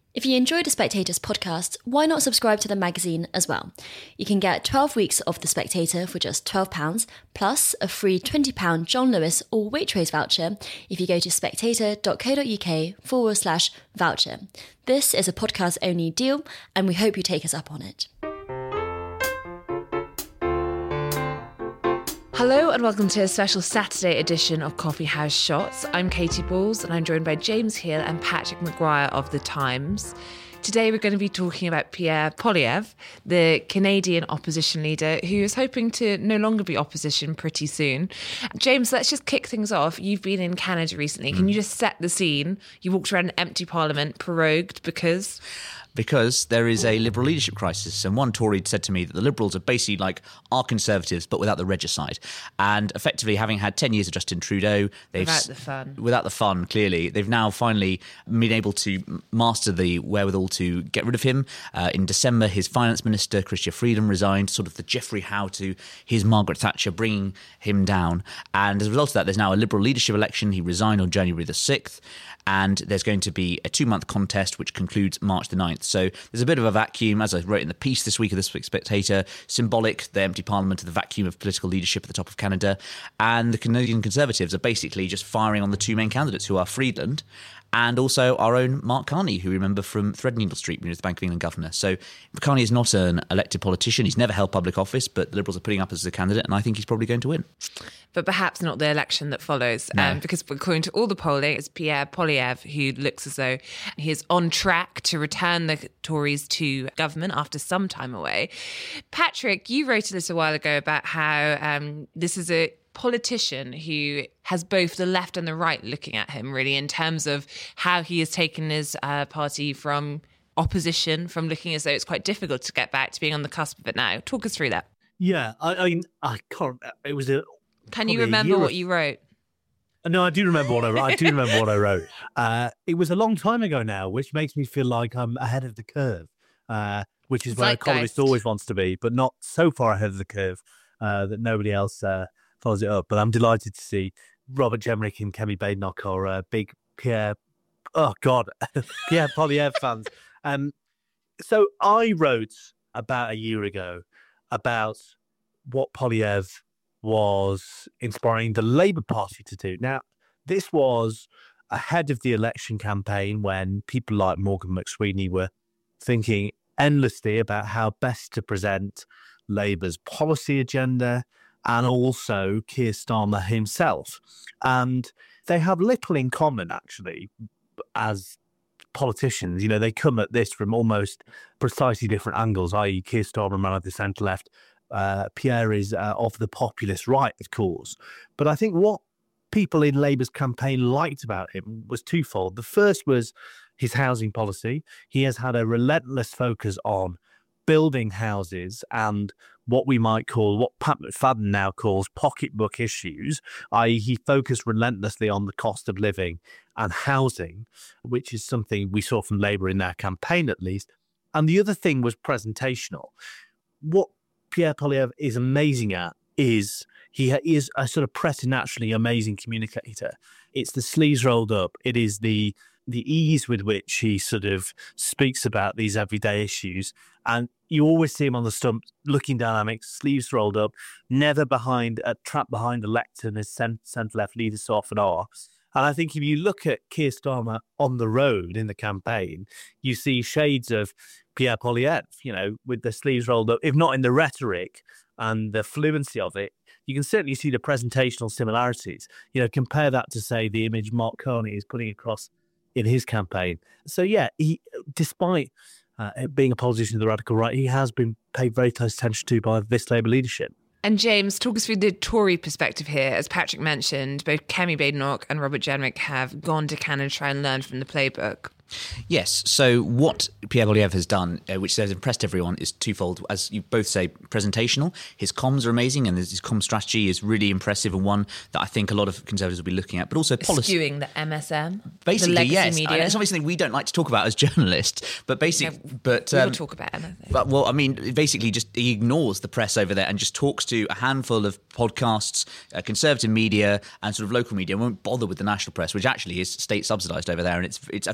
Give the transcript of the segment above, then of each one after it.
If you enjoyed The Spectator's podcast, why not subscribe to the magazine as well? You can get 12 weeks of The Spectator for just £12, plus a free £20 John Lewis or Waitrose voucher if you go to spectator.co.uk/voucher. This is a podcast-only deal, and we hope you take us up on it. Hello and welcome to a special Saturday edition of Coffee House Shots. I'm Katie Balls and I'm joined by James Hill and Patrick Maguire of The Times. Today we're going to be talking about Pierre Poilievre, the Canadian opposition leader who is hoping to no longer be opposition pretty soon. James, let's just kick things off. You've been in Canada recently. Can you just set the scene? You walked around an empty parliament, prorogued because there is a Liberal leadership crisis. And one Tory said to me that the Liberals are basically like our Conservatives, but without the regicide. And effectively, having had 10 years of Justin Trudeau, without the fun. Without the fun, clearly, they've now finally been able to master the wherewithal to get rid of him. In December, his finance minister, Chrystia Freedom, resigned, sort of the Geoffrey Howe to his Margaret Thatcher, bringing him down. And as a result of that, there's now a Liberal leadership election. He resigned on January the 6th. And there's going to be a 2-month contest which concludes March the 9th. So there's a bit of a vacuum, as I wrote in the piece this week of The Spectator, symbolic, the empty parliament, the vacuum of political leadership at the top of Canada. And the Canadian Conservatives are basically just firing on the two main candidates, who are Friedland and also our own Mark Carney, who we remember from Threadneedle Street when he was the Bank of England governor. So Carney is not an elected politician. He's never held public office, but the Liberals are putting up as a candidate, and I think he's probably going to win. But perhaps not the election that follows, No. Because according to all the polling, it's Pierre Poilievre who looks as though he is on track to return the Tories to government after some time away. Patrick, you wrote a little while ago about how this is a politician who has both the left and the right looking at him, really, in terms of how he has taken his party from opposition, from looking as though it's quite difficult to get back to being on the cusp of it now. Talk us through that. Yeah, I mean, I can't. It was a. Can you remember what you wrote? No, I do remember what I wrote. I do remember what I wrote. It was a long time ago now, which makes me feel like I'm ahead of the curve, which is where a columnist always wants to be, but not so far ahead of the curve that nobody else follows it up. But I'm delighted to see Robert Jenrick and Kemi Badenoch are big Pierre Poilievre fans. So I wrote about a year ago about what Poilievre was inspiring the Labour Party to do. Now, this was ahead of the election campaign when people like Morgan McSweeney were thinking endlessly about how best to present Labour's policy agenda, and also Keir Starmer himself. And they have little in common, actually, as politicians. You know, they come at this from almost precisely different angles, i.e. Keir Starmer, man of the centre-left. Pierre is of the populist right, of course. But I think what people in Labour's campaign liked about him was twofold. The first was his housing policy. He has had a relentless focus on building houses and what we might call, what Pat McFadden now calls pocketbook issues, i.e. he focused relentlessly on the cost of living and housing, which is something we saw from Labour in their campaign at least. And the other thing was presentational. What Pierre Poilievre is amazing at is he is a sort of preternaturally amazing communicator. It's the sleeves rolled up. It is the ease with which he sort of speaks about these everyday issues. And you always see him on the stump, looking dynamic, sleeves rolled up, never trapped behind a lectern as centre-left leaders so often are. And I think if you look at Keir Starmer on the road in the campaign, you see shades of Pierre Poilievre, you know, with the sleeves rolled up, if not in the rhetoric and the fluency of it. You can certainly see the presentational similarities. You know, compare that to, say, the image Mark Carney is putting across in his campaign. So, yeah, he, despite being a politician of the radical right, he has been paid very close attention to by this Labour leadership. And James, talk us through the Tory perspective here. As Patrick mentioned, both Kemi Badenoch and Robert Jenrick have gone to Canada to try and learn from the playbook. Yes. So what Pierre Poilievre has done, which has impressed everyone, is twofold. As you both say, presentational. His comms are amazing, and his comm strategy is really impressive, and one that I think a lot of Conservatives will be looking at. But also policy. Skewing the MSM, basically, the legacy yes. media. I mean, it's obviously something we don't like to talk about as journalists, but basically, we'll talk about anything. But well, I mean, basically, just he ignores the press over there and just talks to a handful of podcasts, Conservative media, and sort of local media, and won't bother with the national press, which actually is state subsidised over there, and it's I think it's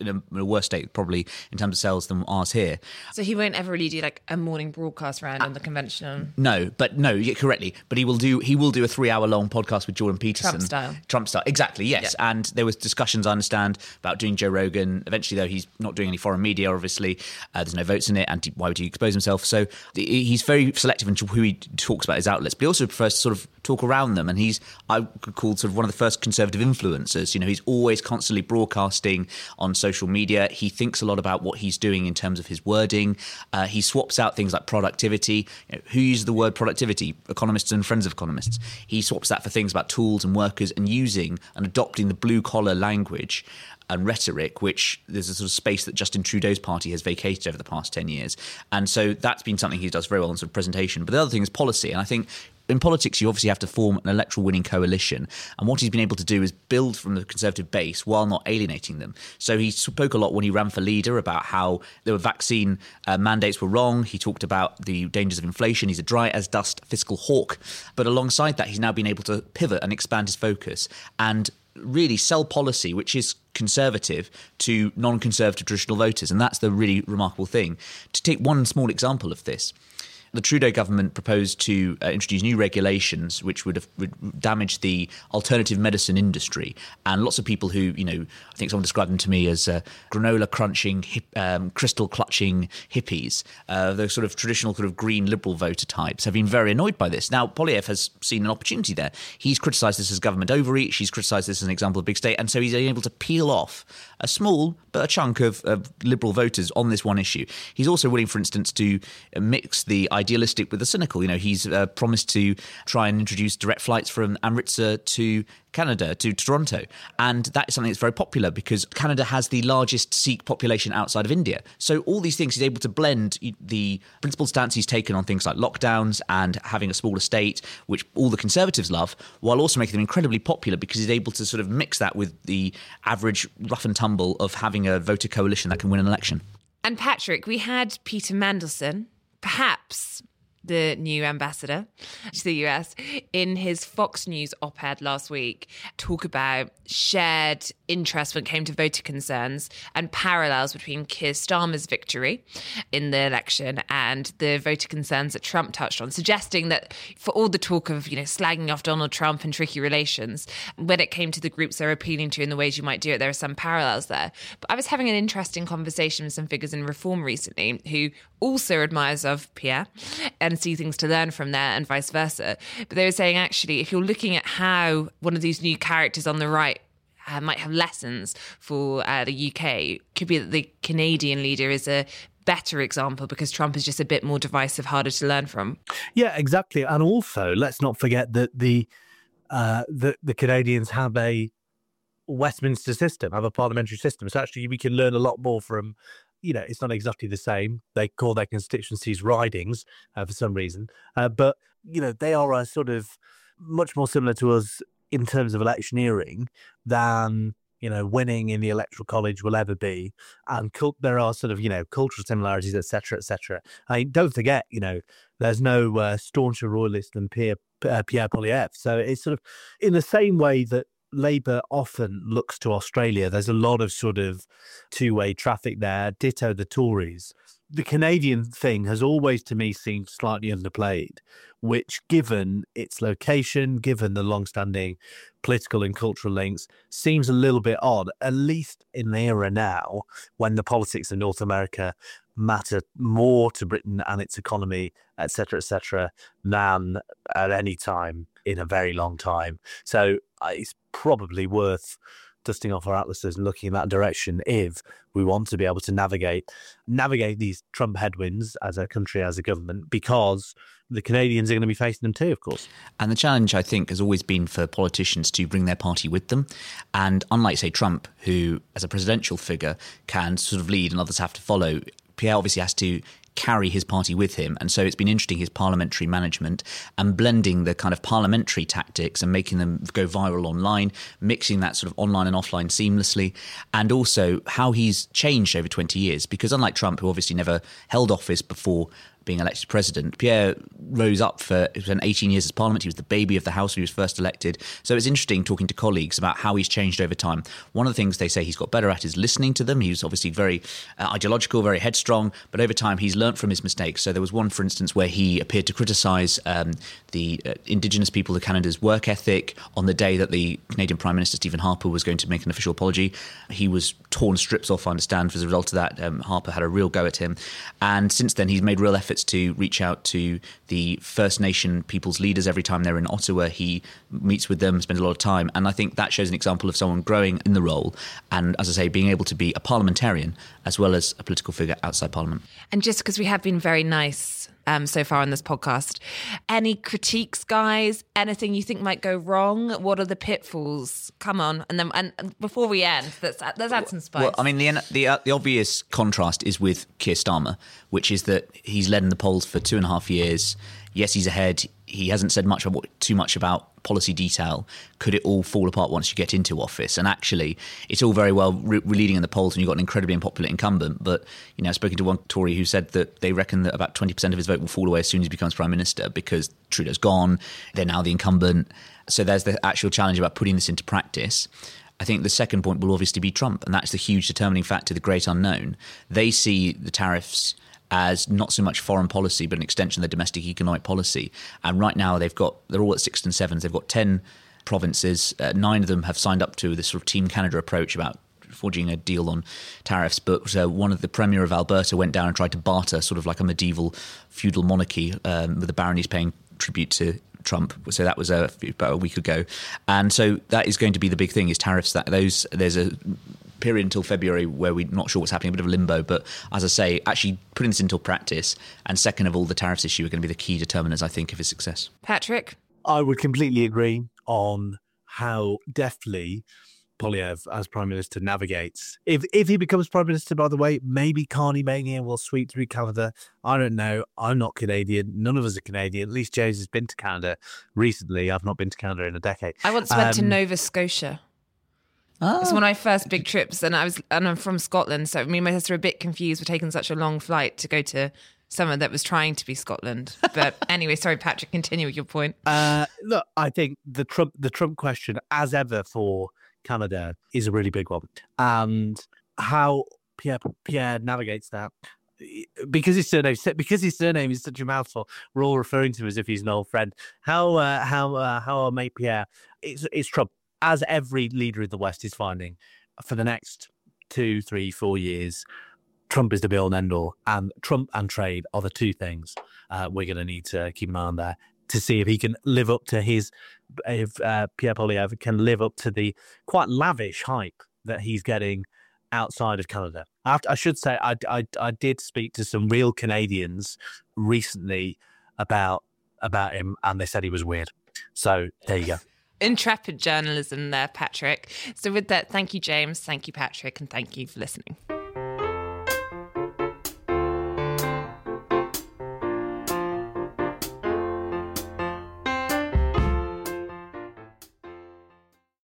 in a worse state probably in terms of sales than ours here. So he won't ever really do like a morning broadcast round on the conventional. No, correctly. But he will do a 3-hour long podcast with Jordan Peterson. Trump style. Exactly, yes. Yeah. And there was discussions, I understand, about doing Joe Rogan. Eventually, though, he's not doing any foreign media, obviously. There's no votes in it, and why would he expose himself? So he's very selective in who he talks about his outlets, but he also prefers to sort of talk around them. And I could call sort of one of the first conservative influencers. You know, he's always constantly broadcasting on social media. He thinks a lot about what he's doing in terms of his wording. He swaps out things like productivity. You know, who uses the word productivity? Economists and friends of economists. He swaps that for things about tools and workers, and using and adopting the blue-collar language and rhetoric, which there's a sort of space that Justin Trudeau's party has vacated over the past 10 years. And so that's been something he does very well in sort of presentation. But the other thing is policy. And I think in politics, you obviously have to form an electoral winning coalition. And what he's been able to do is build from the Conservative base while not alienating them. So he spoke a lot when he ran for leader about how the vaccine mandates were wrong. He talked about the dangers of inflation. He's a dry as dust fiscal hawk. But alongside that, he's now been able to pivot and expand his focus and really sell policy, which is conservative, to non-conservative traditional voters. And that's the really remarkable thing. To take one small example of this, the Trudeau government proposed to introduce new regulations which would damage the alternative medicine industry. And lots of people who, I think someone described them to me as granola crunching, crystal clutching hippies, those sort of traditional sort of green liberal voter types, have been very annoyed by this. Now, Poilievre has seen an opportunity there. He's criticised this as government overreach. He's criticised this as an example of big state. And so he's able to peel off a small but a chunk of liberal voters on this one issue. He's also willing, for instance, to mix the idealistic with the cynical. He's promised to try and introduce direct flights from Amritsar to Canada, to Toronto. And that is something that's very popular because Canada has the largest Sikh population outside of India. So all these things, he's able to blend the principled stance he's taken on things like lockdowns and having a smaller state, which all the Conservatives love, while also making them incredibly popular because he's able to sort of mix that with the average rough and tumble of having a voter coalition that can win an election. And Patrick, we had Peter Mandelson, perhaps the new ambassador to the US, in his Fox News op-ed last week, talk about shared interest when it came to voter concerns and parallels between Keir Starmer's victory in the election and the voter concerns that Trump touched on, suggesting that for all the talk of, slagging off Donald Trump and tricky relations, when it came to the groups they're appealing to and the ways you might do it, there are some parallels there. But I was having an interesting conversation with some figures in Reform recently who also admires of Pierre and see things to learn from there and vice versa. But they were saying, actually, if you're looking at how one of these new characters on the right might have lessons for the UK, could be that the Canadian leader is a better example because Trump is just a bit more divisive, harder to learn from. Yeah, exactly. And also, let's not forget that the Canadians have a Westminster system, have a parliamentary system. So actually, we can learn a lot more from. It's not exactly the same. They call their constituencies ridings for some reason. But, they are a sort of much more similar to us in terms of electioneering than, winning in the Electoral College will ever be. And there are sort of, cultural similarities, et cetera, et cetera. I mean, don't forget, there's no stauncher royalist than Pierre Poilievre. So it's sort of in the same way that Labour often looks to Australia. There's a lot of sort of two-way traffic there. Ditto the Tories. The Canadian thing has always, to me, seemed slightly underplayed, which, given its location, given the long-standing political and cultural links, seems a little bit odd, at least in the era now, when the politics of North America matter more to Britain and its economy, et cetera, than at any time in a very long time. So it's probably worth dusting off our atlases and looking in that direction if we want to be able to navigate these Trump headwinds as a country, as a government, because the Canadians are going to be facing them too, of course. And the challenge, I think, has always been for politicians to bring their party with them. And unlike, say, Trump, who as a presidential figure can sort of lead and others have to follow, Pierre obviously has to carry his party with him. And so it's been interesting, his parliamentary management and blending the kind of parliamentary tactics and making them go viral online, mixing that sort of online and offline seamlessly, and also how he's changed over 20 years. Because unlike Trump, who obviously never held office before being elected president. Pierre rose up he spent 18 years as Parliament. He was the baby of the House when he was first elected. So it's interesting talking to colleagues about how he's changed over time. One of the things they say he's got better at is listening to them. He was obviously very ideological, very headstrong, but over time he's learnt from his mistakes. So there was one, for instance, where he appeared to criticise the Indigenous people of Canada's work ethic on the day that the Canadian Prime Minister Stephen Harper was going to make an official apology. He was torn strips off, I understand, as a result of that. Harper had a real go at him. And since then, he's made real efforts to reach out to the First Nation people's leaders. Every time they're in Ottawa, he meets with them, spends a lot of time. And I think that shows an example of someone growing in the role and, as I say, being able to be a parliamentarian as well as a political figure outside Parliament. And just because we have been very nice so far on this podcast, any critiques, guys? Anything you think might go wrong? What are the pitfalls? Come on, and before we end, let's add some spice. Well, I mean, the obvious contrast is with Keir Starmer, which is that he's led in the polls for 2.5 years. Yes, he's ahead. He hasn't said too much about policy detail. Could it all fall apart once you get into office? And actually, it's all very well leading in the polls and you've got an incredibly unpopular incumbent. But, I've spoken to one Tory who said that they reckon that about 20% of his vote will fall away as soon as he becomes Prime Minister because Trudeau's gone. They're now the incumbent. So there's the actual challenge about putting this into practice. I think the second point will obviously be Trump. And that's the huge determining factor, the great unknown. They see the tariffs as not so much foreign policy, but an extension of their domestic economic policy. And right now they're all at 6 and 7s. They've got 10 provinces. 9 of them have signed up to this sort of Team Canada approach about forging a deal on tariffs. But one of the Premier of Alberta went down and tried to barter sort of like a medieval feudal monarchy with the baronies paying tribute to Trump. So that was about a week ago. And so that is going to be the big thing is tariffs. There's a period until February where we're not sure what's happening, a bit of limbo. But as I say, actually putting this into practice and second of all, the tariffs issue are going to be the key determinants, I think, of his success. Patrick? I would completely agree on how deftly Poilievre as Prime Minister navigates. If he becomes Prime Minister, by the way, maybe Carney Mania will sweep through Canada. I don't know. I'm not Canadian. None of us are Canadian. At least James has been to Canada recently. I've not been to Canada in a decade. I once went to Nova Scotia. It's one of my first big trips, and I'm from Scotland, so me and my sister are a bit confused. We're taking such a long flight to go to somewhere that was trying to be Scotland. But anyway, sorry, Patrick, continue with your point. Look, I think the Trump question, as ever for Canada, is a really big one, and how Pierre navigates that. Because his surname is such a mouthful, we're all referring to him as if he's an old friend. How I'll make Pierre? It's Trump. As every leader in the West is finding, for the next 2, 3, 4 years, Trump is the be all and end all, and Trump and trade are the two things we're going to need to keep an eye on there to see if he can live up to if Pierre Poilievre can live up to the quite lavish hype that he's getting outside of Canada. I should say I did speak to some real Canadians recently about him, and they said he was weird. So there you go. Intrepid journalism there, Patrick. So with that, thank you, James. Thank you, Patrick. And thank you for listening.